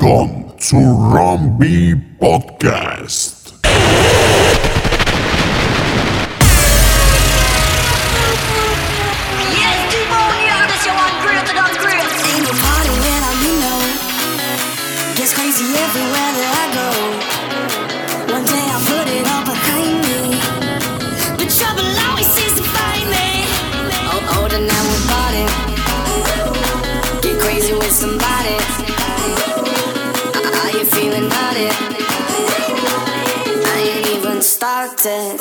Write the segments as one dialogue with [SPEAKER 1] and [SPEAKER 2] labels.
[SPEAKER 1] Welcome to Rambi Podcast.
[SPEAKER 2] Yes, demonia, this your one greater than great.
[SPEAKER 3] Ain't no party without me, no. Gets crazy everywhere that I go. One day I'll put it all behind me, but trouble always seems to find me. Oh, tonight we're partying. Get crazy with somebody. Are you feeling naughty? I ain't even started.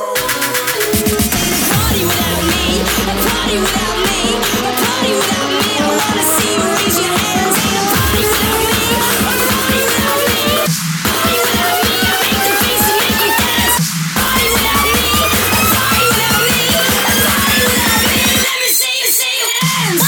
[SPEAKER 3] Party without me, a party without me, a party without me. I wanna see you raise your hands. Ain't a party without me, a party without me. Party without me, I make the beats and make you dance. Party without me, a party without me, a party without me. Let me see you dance.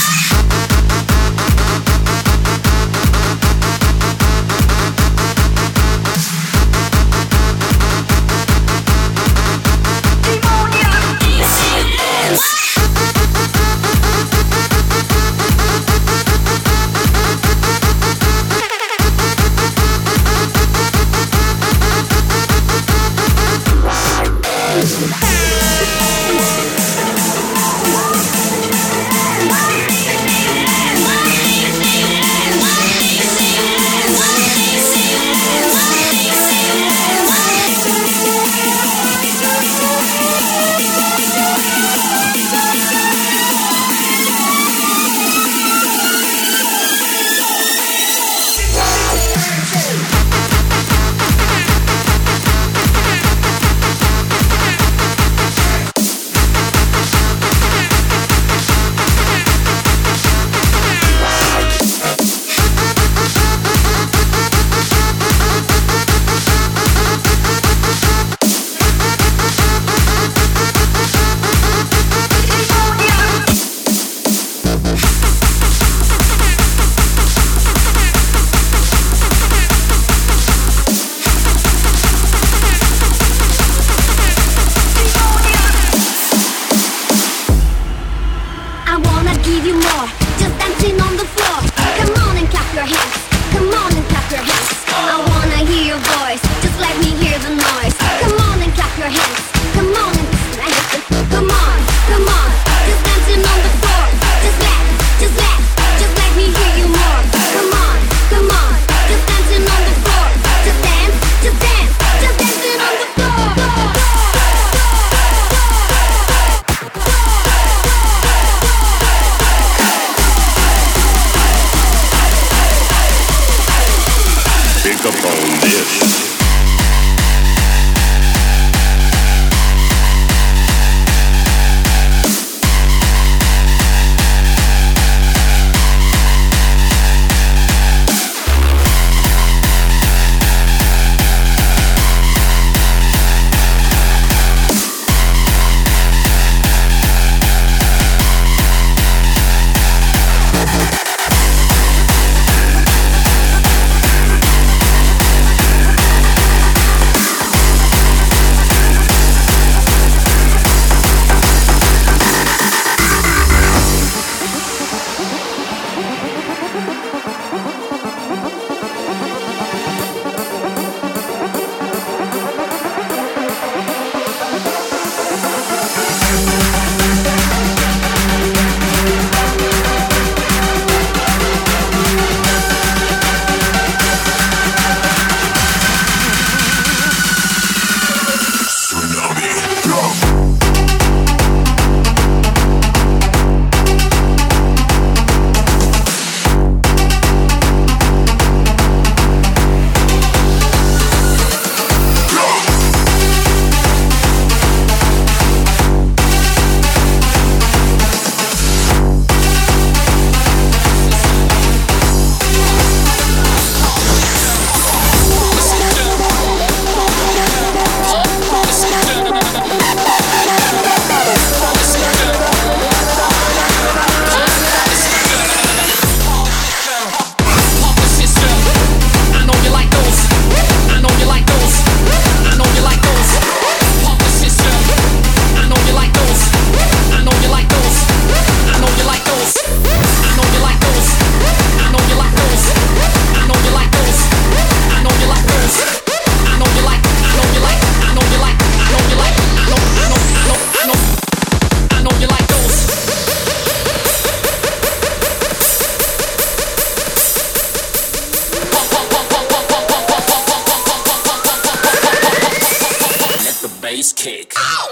[SPEAKER 4] bass kick.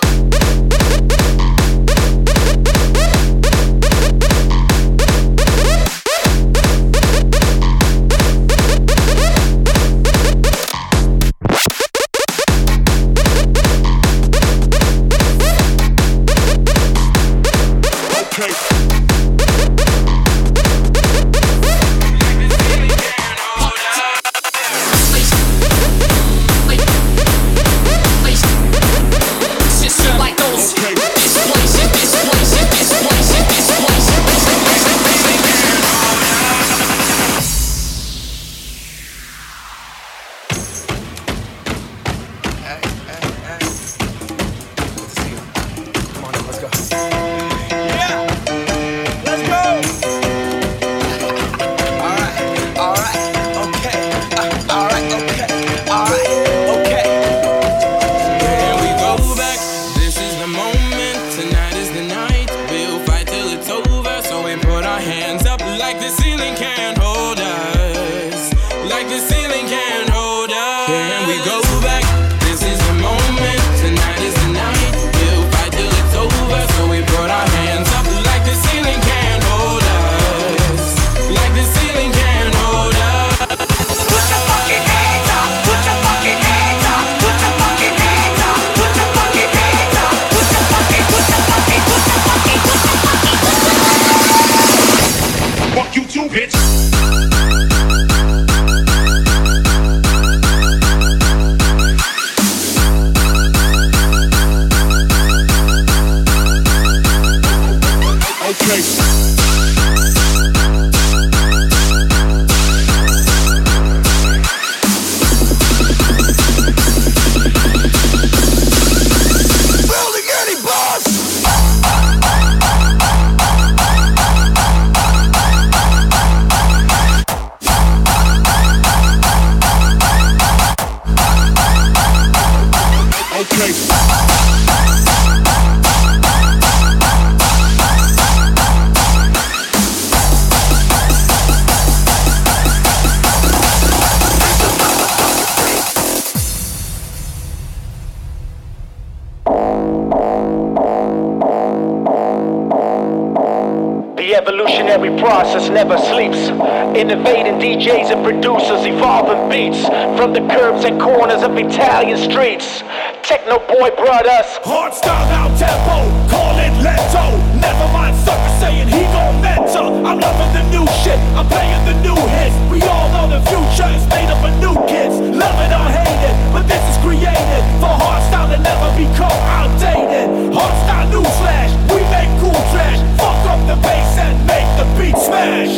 [SPEAKER 5] The evolutionary process never sleeps. Innovating DJs and producers, evolving beats from the curbs and corners of Italian streets. Techno boy brought us
[SPEAKER 6] hardstyle down tempo, call it lento. Never mind sucker saying he gon' mentor. I'm loving the new shit, I'm playing the new hits. We all know the future is made up of new kids. Love it or hate it, but this is created for hardstyle to never become outdated. Hardstyle newsflash, we make cool trash. Fuck up the bass and make the beat smash.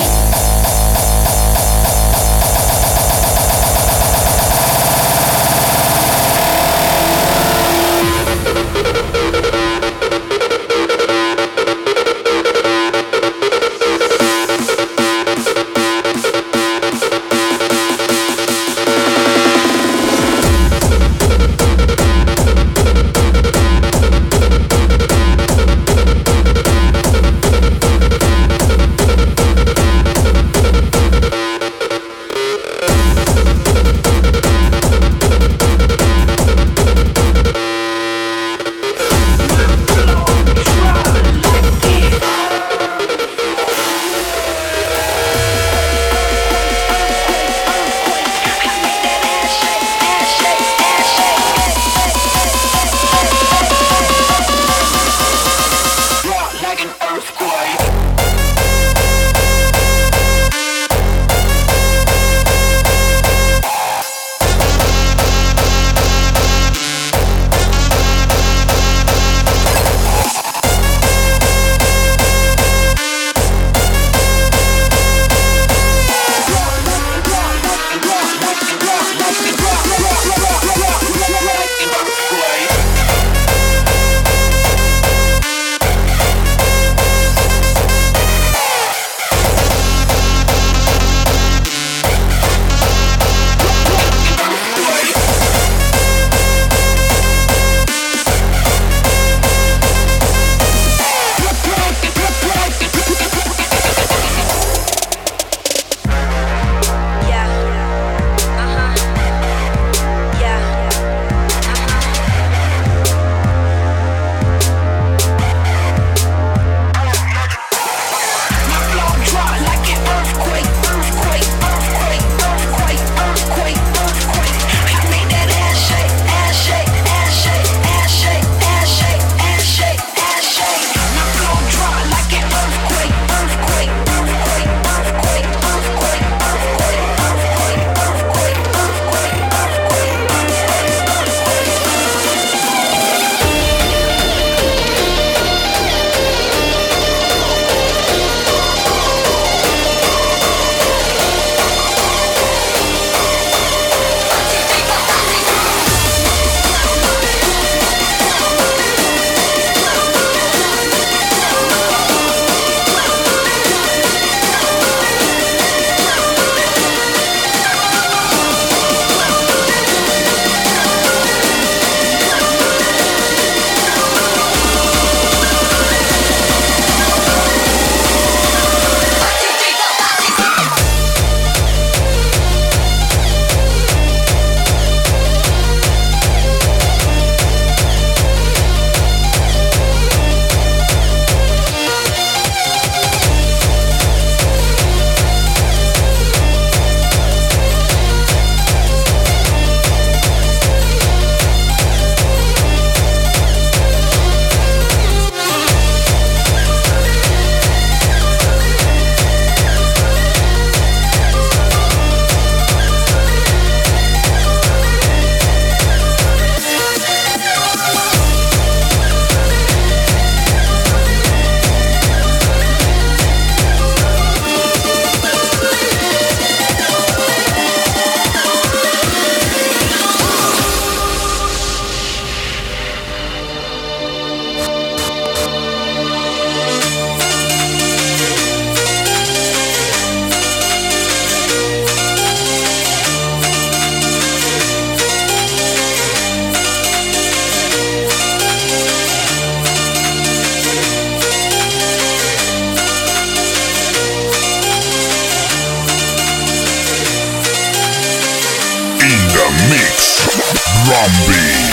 [SPEAKER 1] Rambi.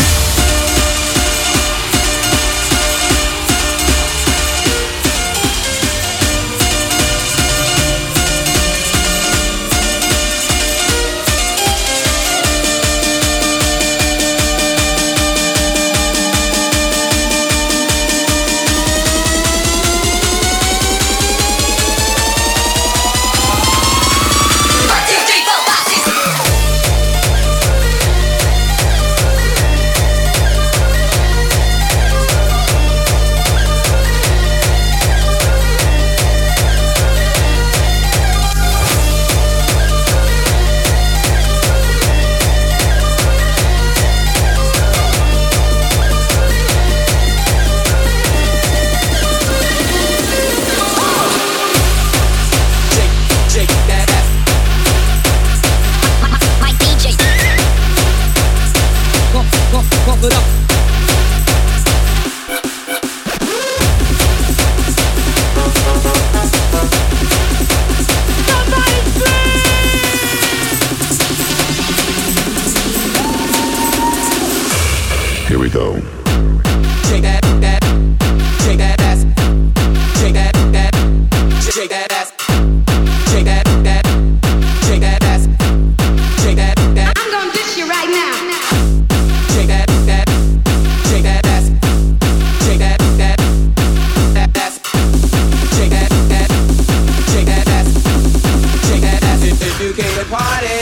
[SPEAKER 1] Here we go.
[SPEAKER 4] Shake that, shake that ass, shake that, shake that ass, shake that, shake that ass, shake that.
[SPEAKER 3] I'm gonna dish you right now.
[SPEAKER 4] Shake that, shake that ass, shake that ass, shake that, shake that ass, shake that ass. If you came to party.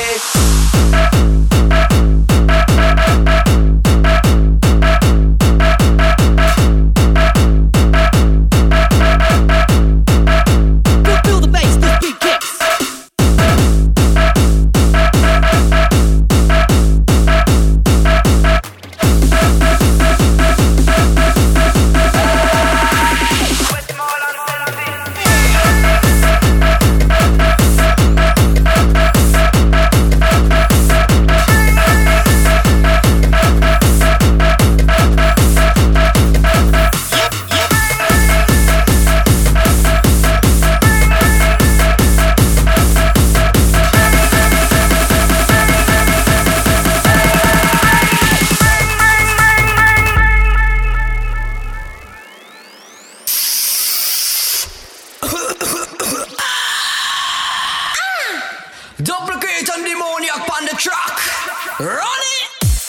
[SPEAKER 7] Duplicate and demoniac on the track. Run it!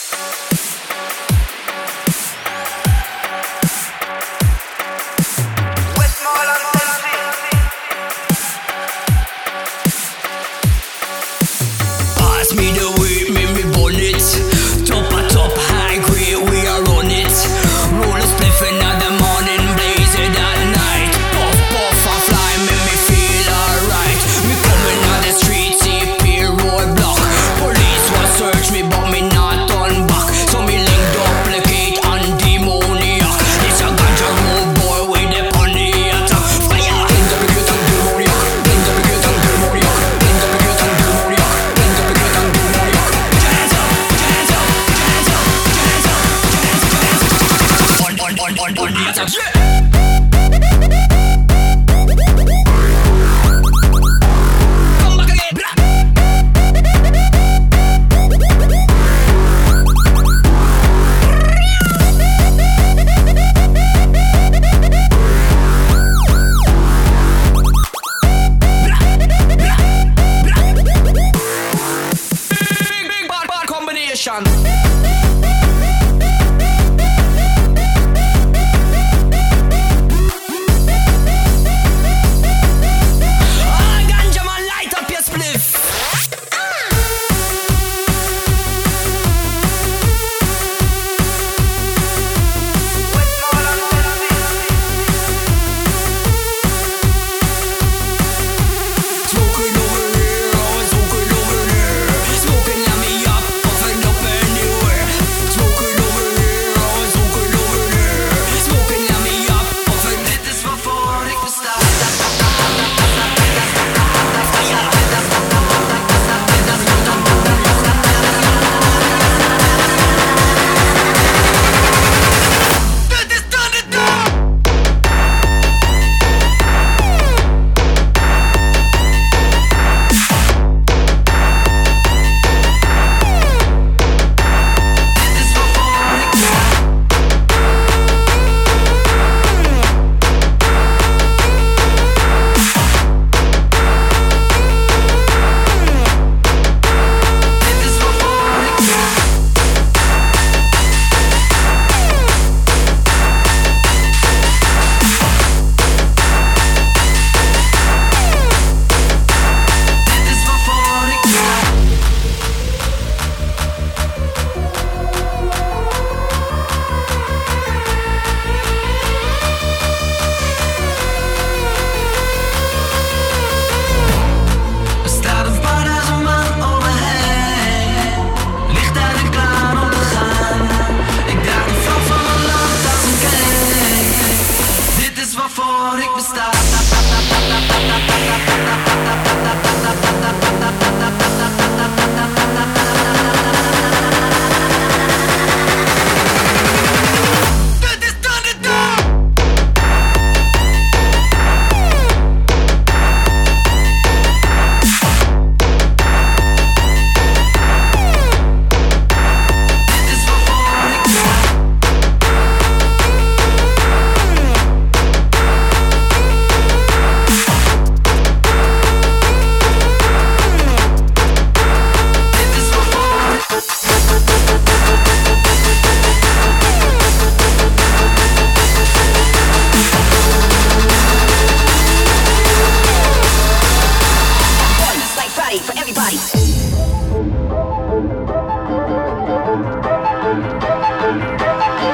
[SPEAKER 7] Pass me the weed, make me burn it. Top a top, high grade, we are on it. Roll a spliff in the morning, blaze it at night. Puff, puff, and fly, make me feel alright. We coming on the street, CP roadblock. Police will search me, but me not turn back. So me link duplicate and demoniac. This a ganja road boy with the pony attack. Fire! Blend duplicate and demoniac. Blend duplicate and demoniac. Blend duplicate and demoniac. Blend duplicate and demoniac. Jazz up, jazz up, jazz up, jazz up, jazz up. On the attack. Yeah! Come back again. Blah. Big bad combination.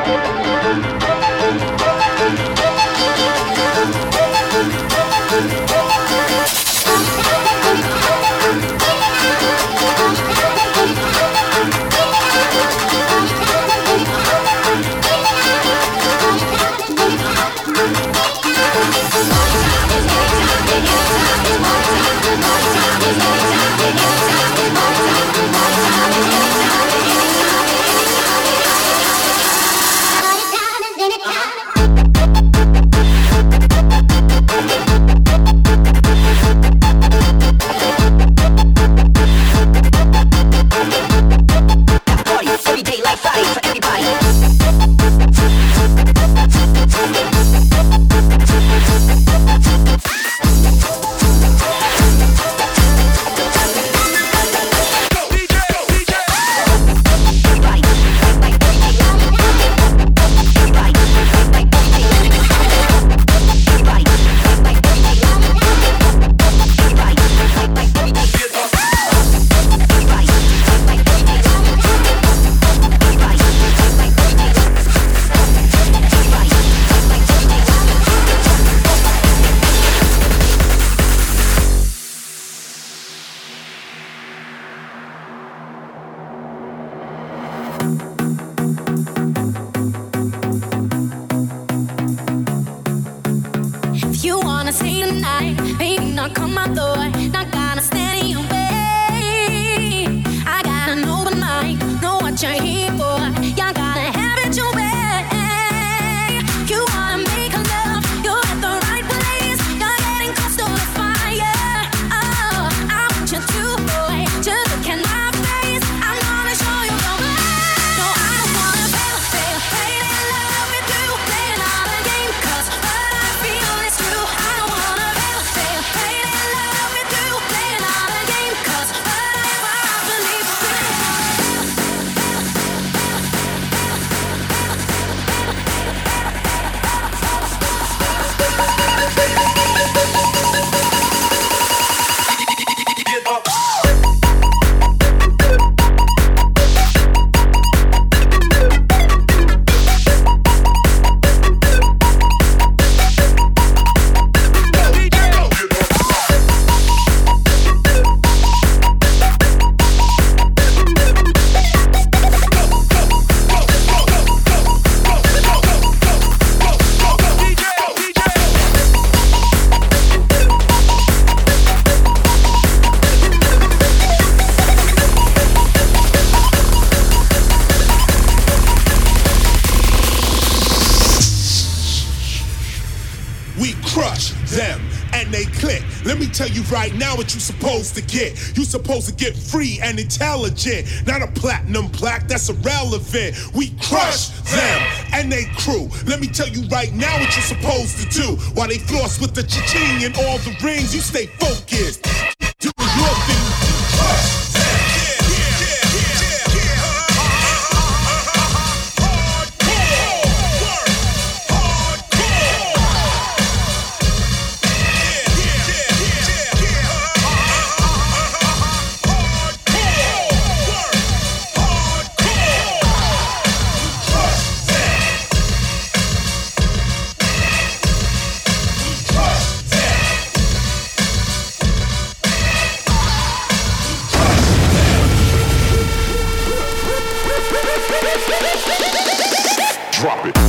[SPEAKER 8] Tell you right now what you supposed to get. You supposed to get free and intelligent, not a platinum plaque, that's irrelevant. We crush them and they crew. Let me tell you right now what you're supposed to do. While they floss with the cha-ching and all the rings, you stay focused. Do your thing. Crush them.
[SPEAKER 1] Drop it.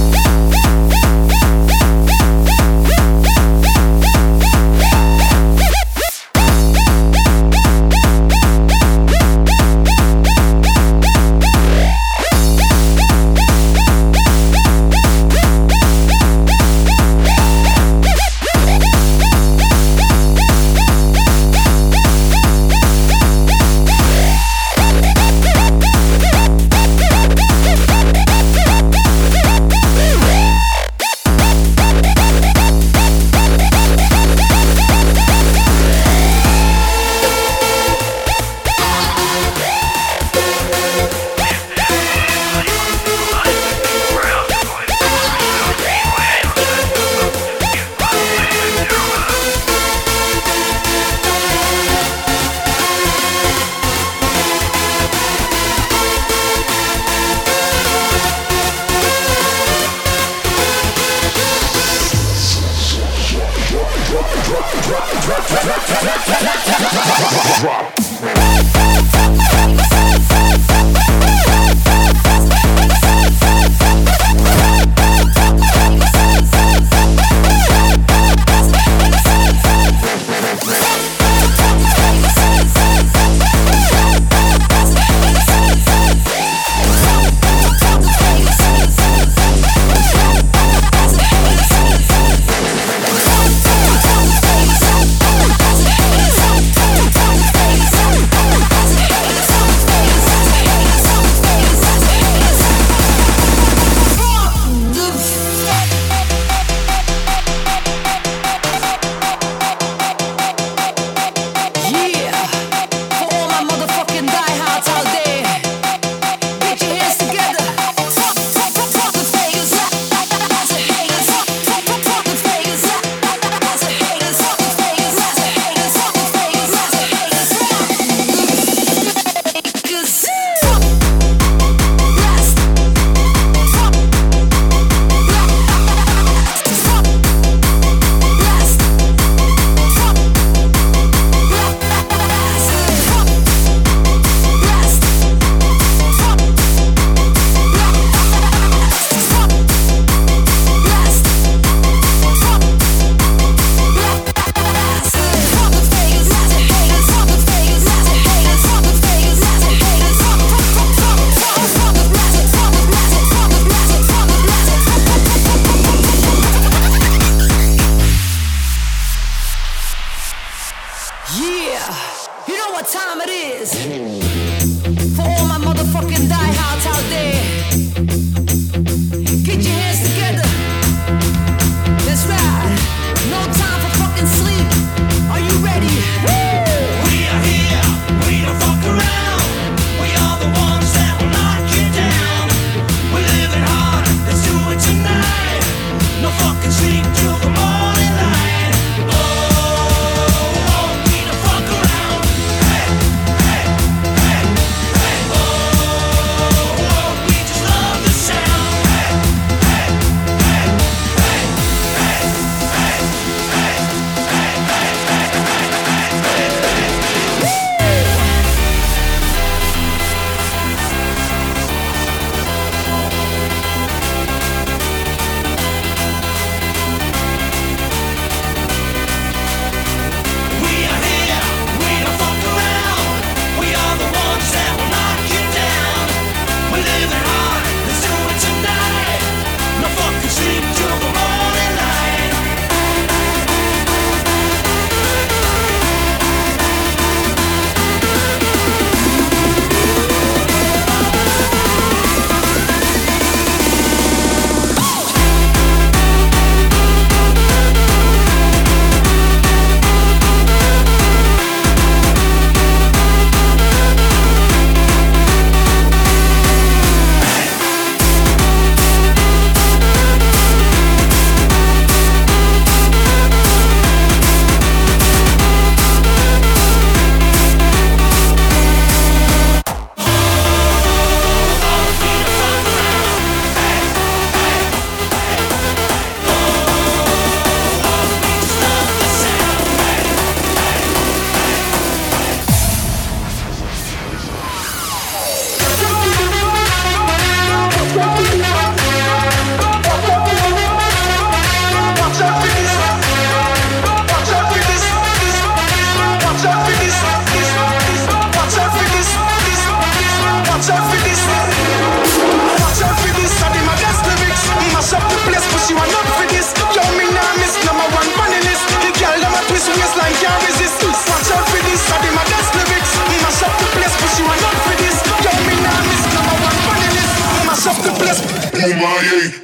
[SPEAKER 1] Boom,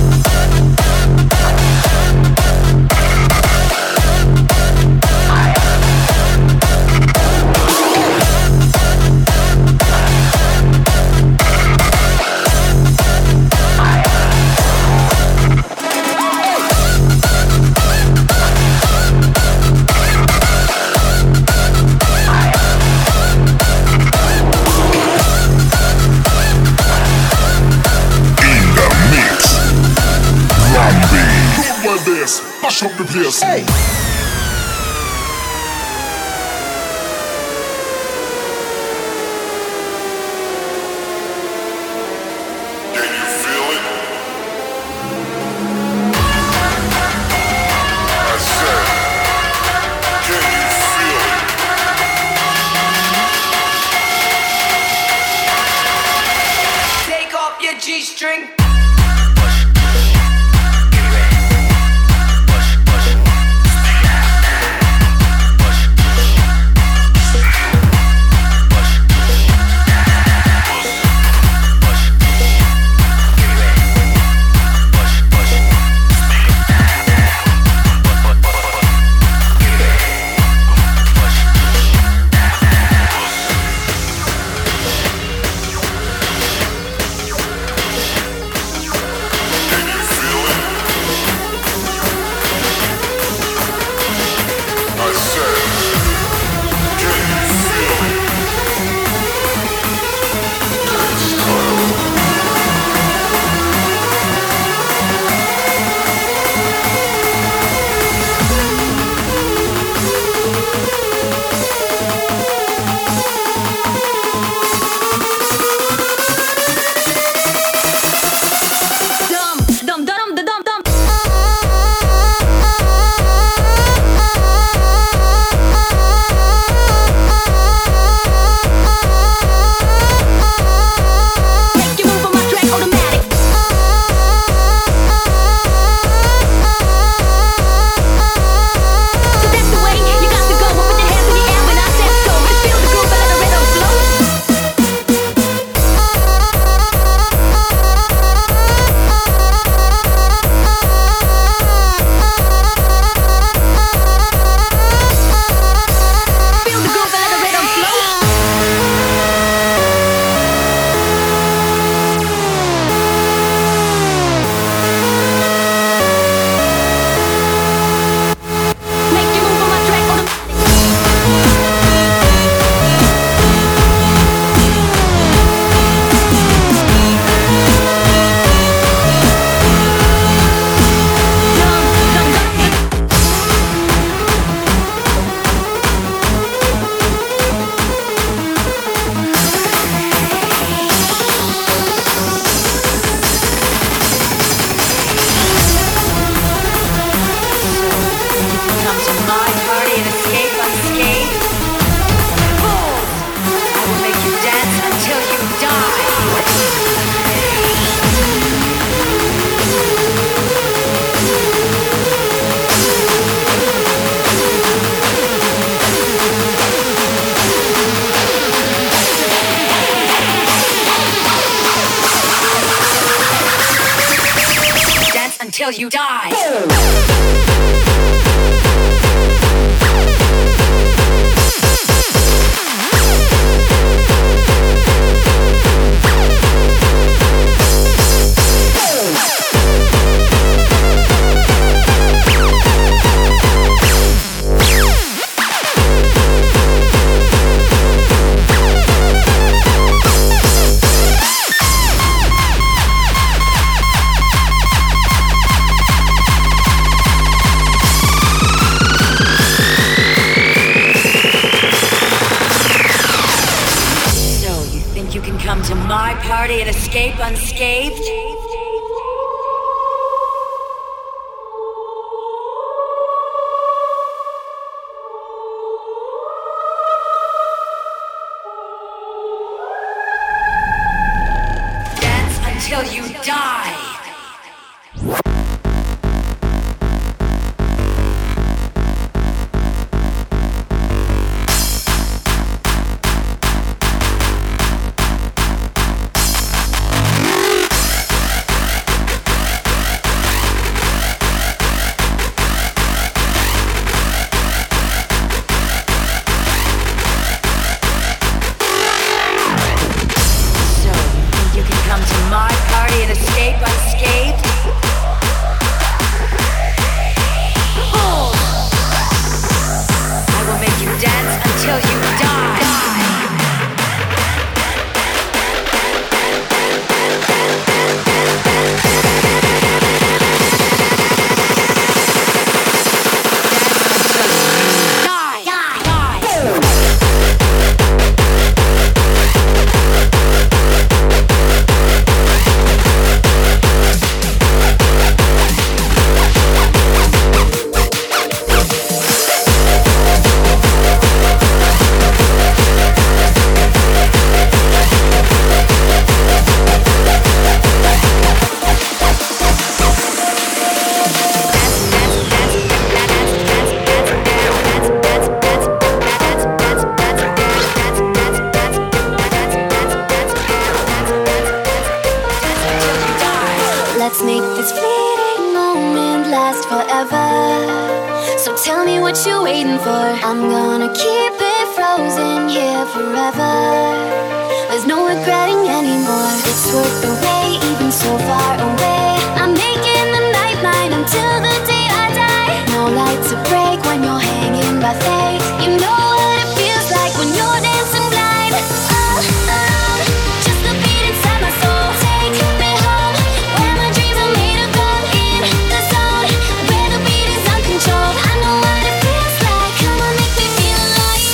[SPEAKER 1] mash up the place. Hey. Can you feel it? I said, can you feel it?
[SPEAKER 2] Take off your G-string. Until you die. Party and escape unscathed? Dance until you die.
[SPEAKER 3] Let's make this fleeting moment last forever. So tell me what you're waiting for. I'm gonna keep it frozen here forever. There's no regretting anymore. It's worth the wait, even so far away. I'm making the night mine until the day I die. No light to break when you're hanging by faith. You know what it feels like when you're dancing blind. Oh, oh, just the beat inside my soul. Take me home, where my dreams are made of gold. In the zone, where the beat is uncontrolled. I know what it feels like. Come on, make me feel alive.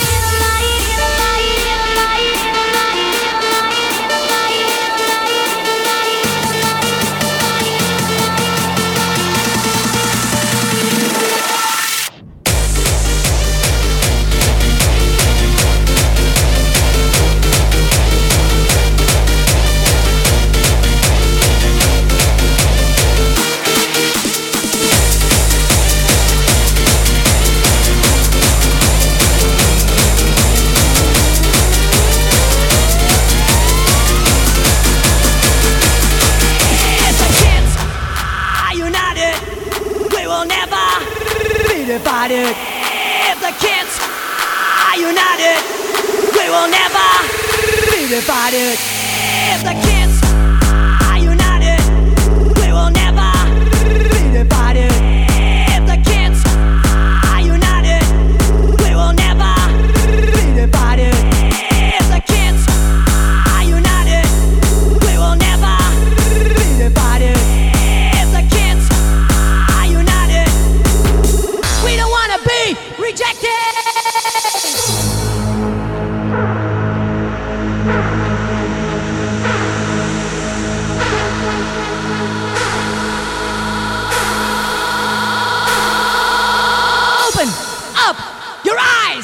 [SPEAKER 7] Divided. If the kids are united, we will never be divided. If the kids are united, we will never be divided. If the kids are united, we will never be divided. If the kids are united, we will never be divided. If the kids are united, we don't wanna be rejected. Open up your eyes.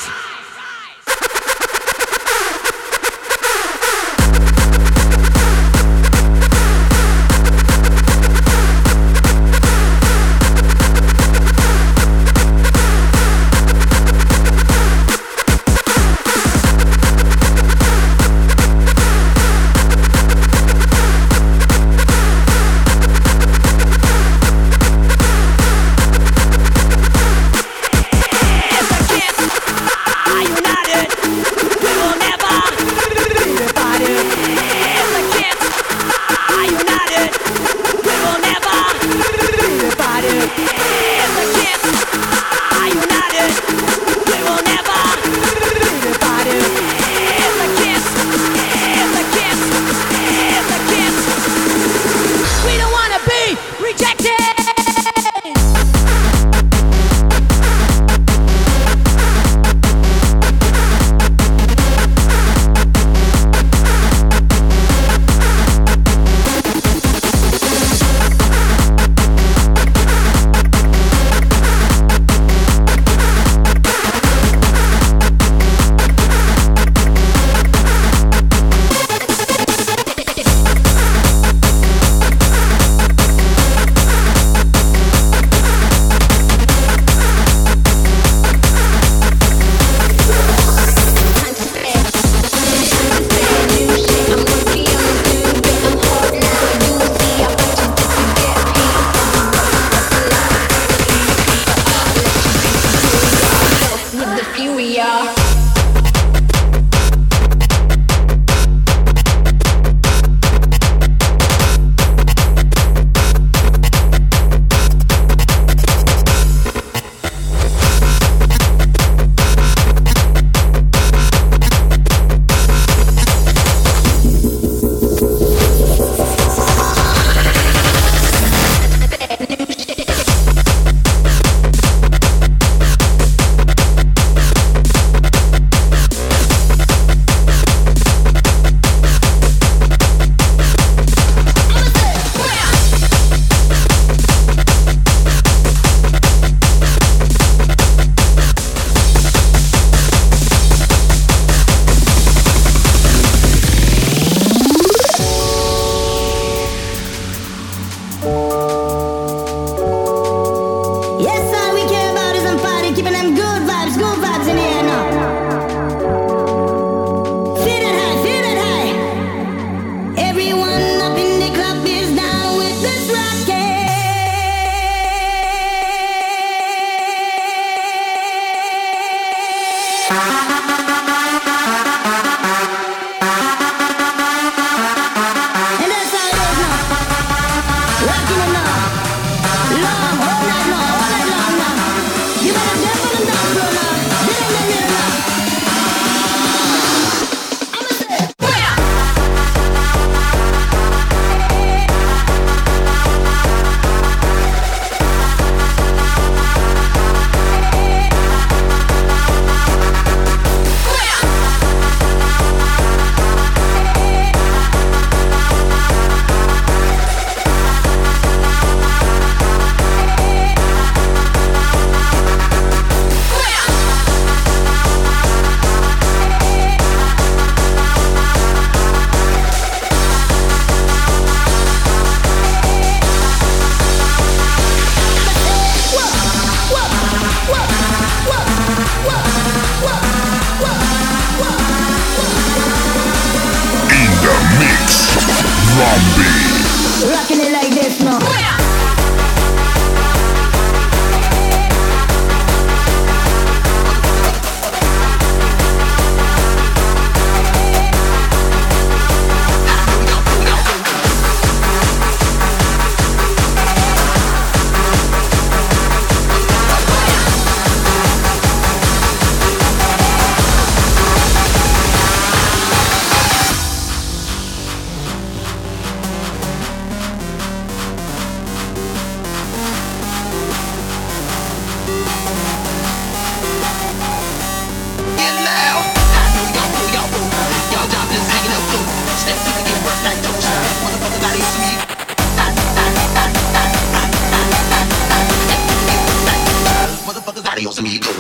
[SPEAKER 9] adios amigos.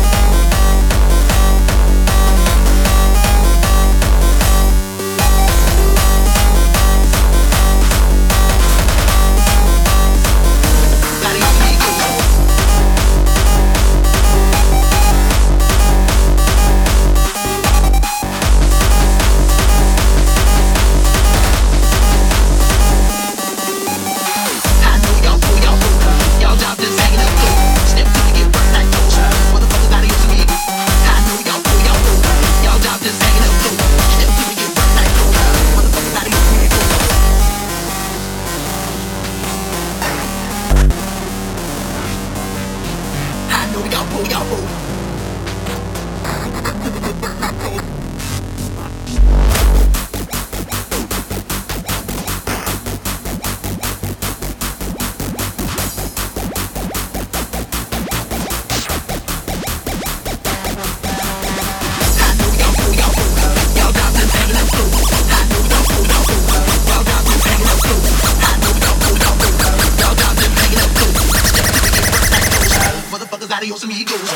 [SPEAKER 10] Adios amigos.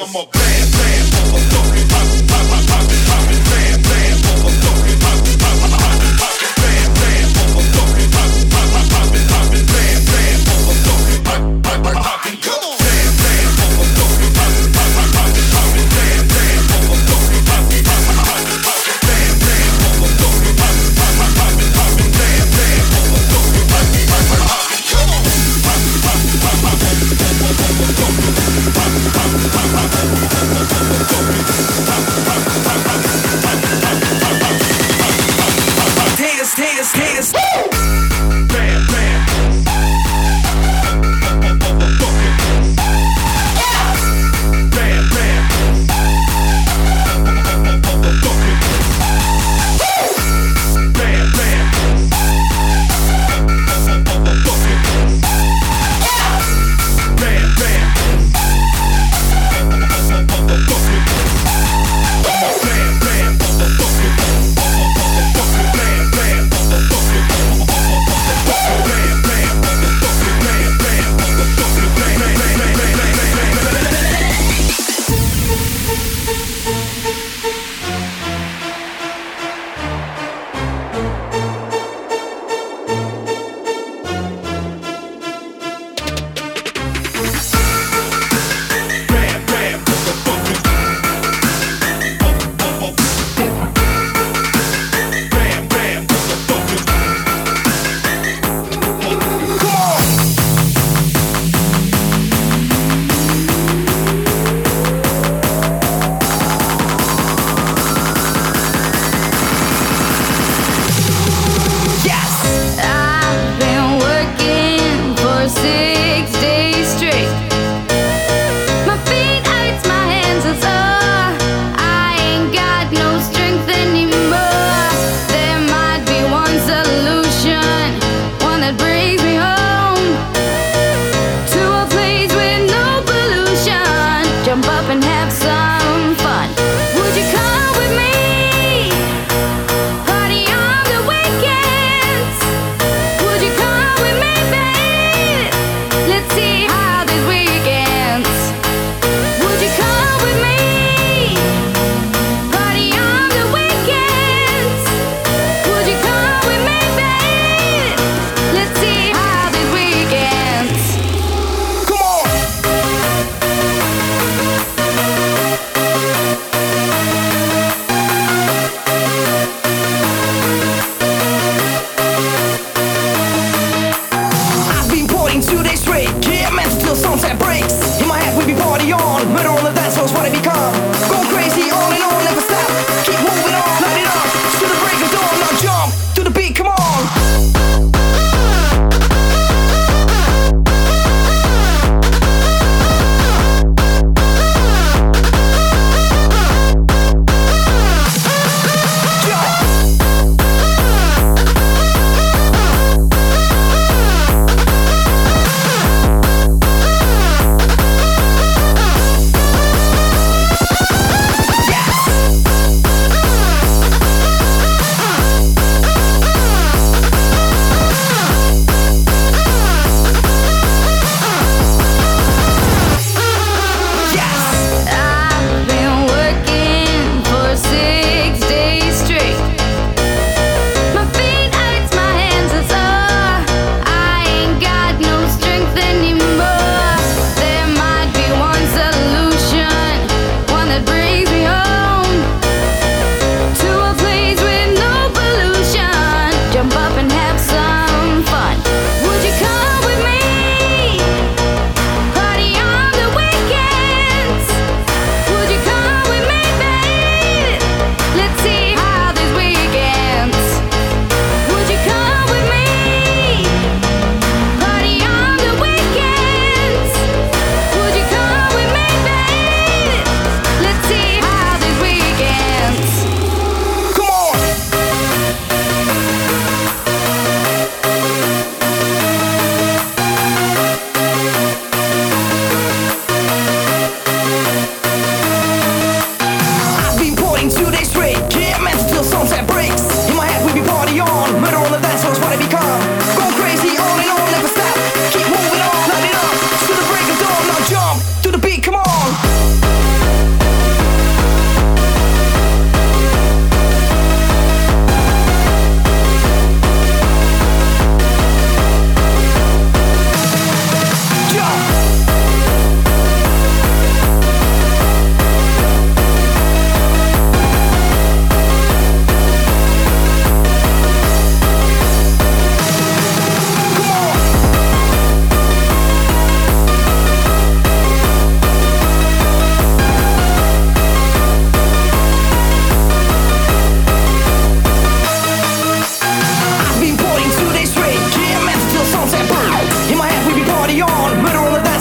[SPEAKER 8] I'm a bad, bad motherfucker. Bad, bad motherfucker. Bad, bad motherfucker. Come on. Dance. Bam, bam. Bam, bam. Bam, bam. Bam, bam.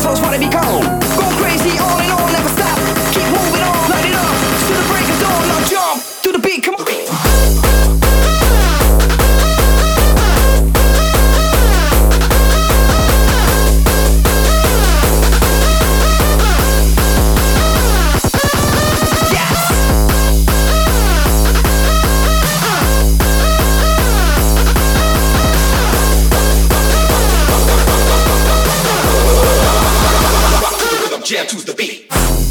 [SPEAKER 9] so it's what it become. Go crazy, on and on, never stop. Keep moving on, light it up. To the break of dawn, now jump to the beat, come on.
[SPEAKER 6] Jam to the beat.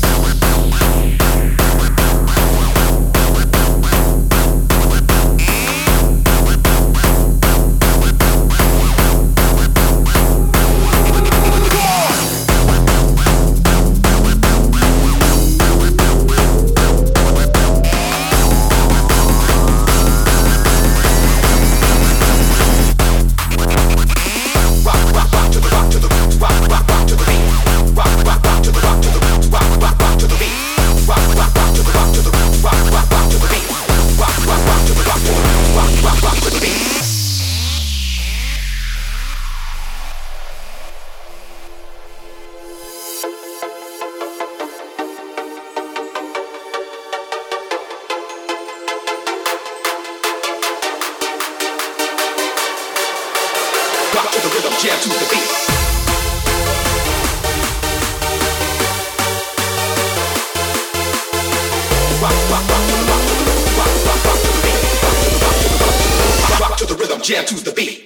[SPEAKER 6] Rock to the rhythm, jam to the beat. Rock to the rhythm, jam to the beat.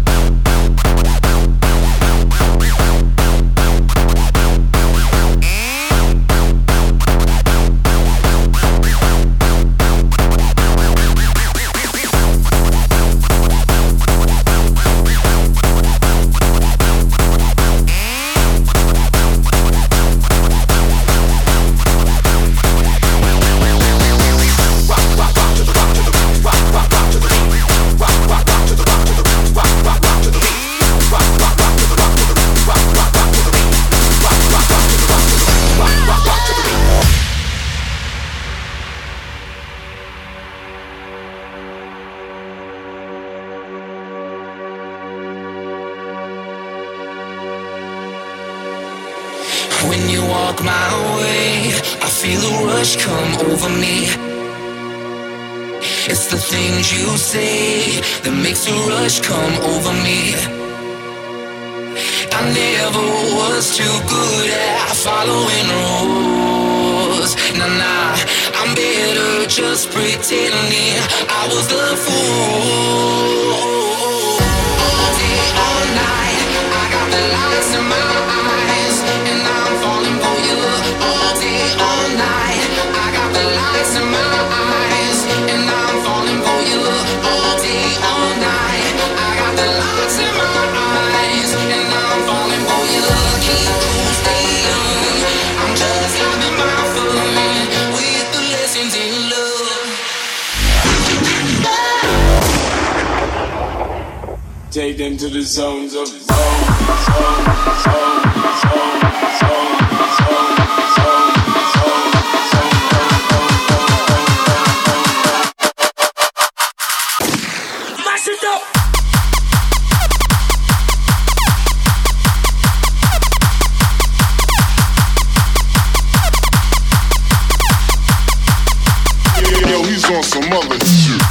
[SPEAKER 7] When you walk my way, I feel a rush come over me. It's the things you say that makes a rush come over me. I never was too good at following rules. Nah, I'm better just pretending I was the fool. All day, all night, I got the lights in my eyes, and I'm falling for you. All day, all night, I got the lights in my eyes, and I'm falling for you. All day, all night, I got the lights in my eyes, and I'm falling for you. Keep cool, stay young. I'm just having my fun with the lessons in love.
[SPEAKER 10] Take them to the zones of
[SPEAKER 6] Mash it up!
[SPEAKER 8] Yo, he's on some other shit.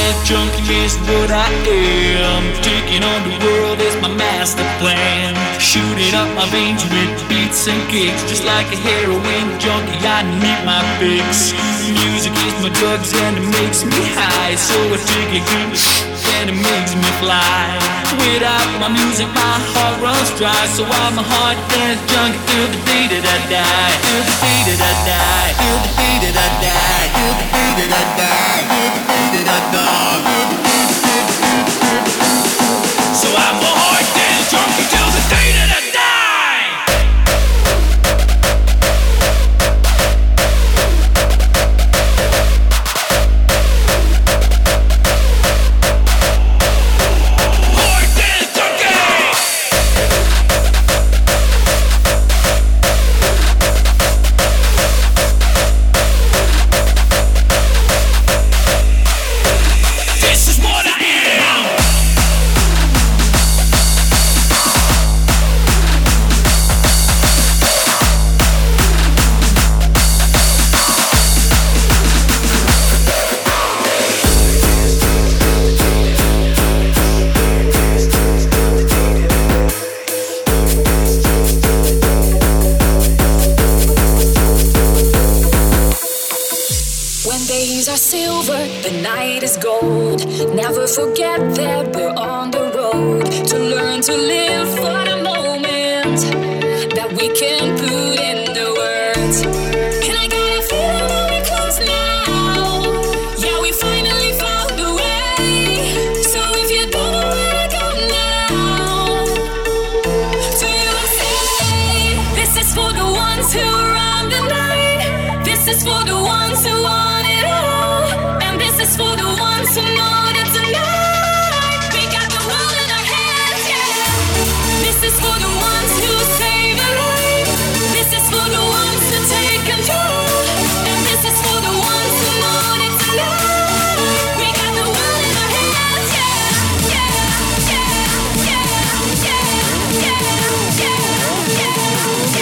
[SPEAKER 11] dance junkie is what I am. Taking on the world is my master plan. Shooting up my veins with beats and kicks. Just like a heroin junkie, I need my fix. Music is my drugs and it makes me high. So I take a hit and it makes me fly. Without my music, my heart runs dry. So I'm a hard dance junkie till the day that I die. Till the day that I die. Till the day that I die. Till the day that I die. Till the day that I die. So I'm a hard dance junkie till the day that I die.
[SPEAKER 3] Forget that we're on the road to learn to live for the moment that we can put in the words. And I got a feeling that we're close now. Yeah, we finally found a way. So if you don't know where to go now, to USA. This is for the ones who run the night. This is for the ones who want it all. And this is for the ones who know that tonight we got the world in our hands, yeah. This is for the ones who save a life. This is for the ones who take control. And this is for the ones who know that tonight we got the world in our hands, yeah. Yeah, yeah, yeah, yeah, yeah, yeah, yeah,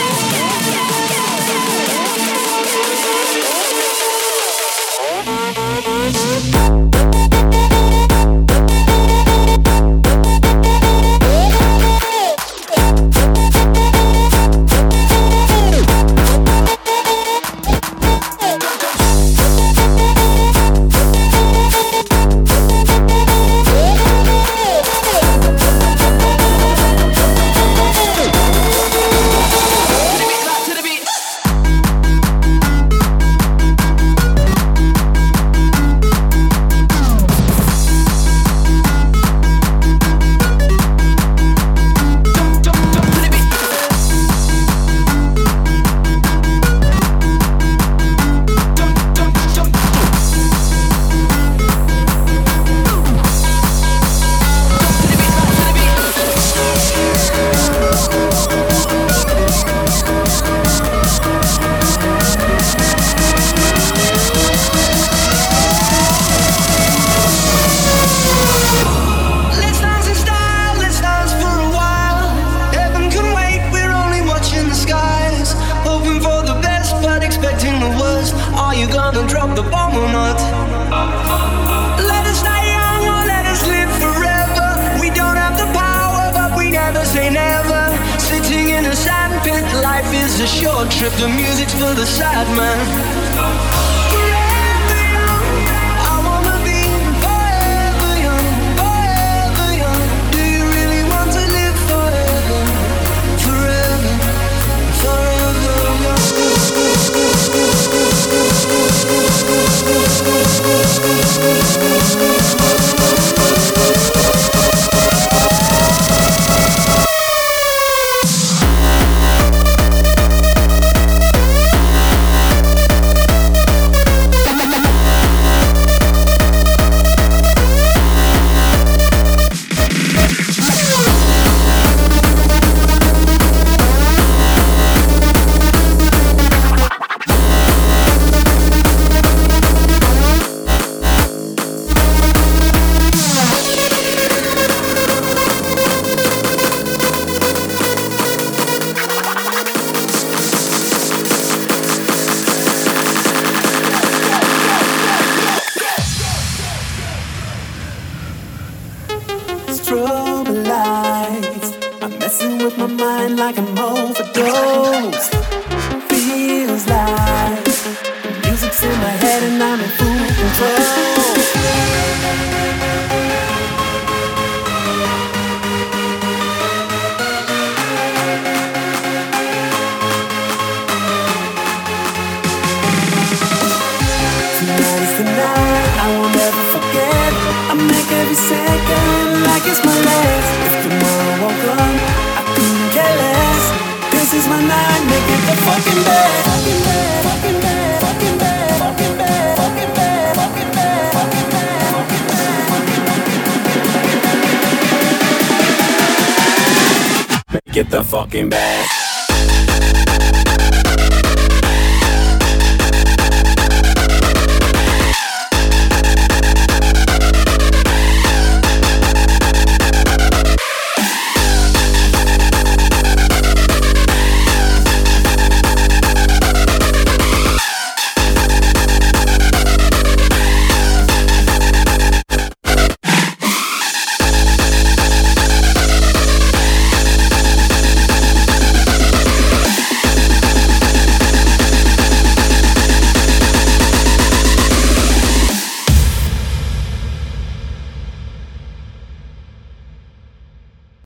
[SPEAKER 12] it's my last. If tomorrow won't come, I couldn't care less. This is my night, make it the fucking best. Fucking best, fucking best, fucking best, fucking best, fucking best, fucking best, fucking best, fucking best. Make it the fucking best.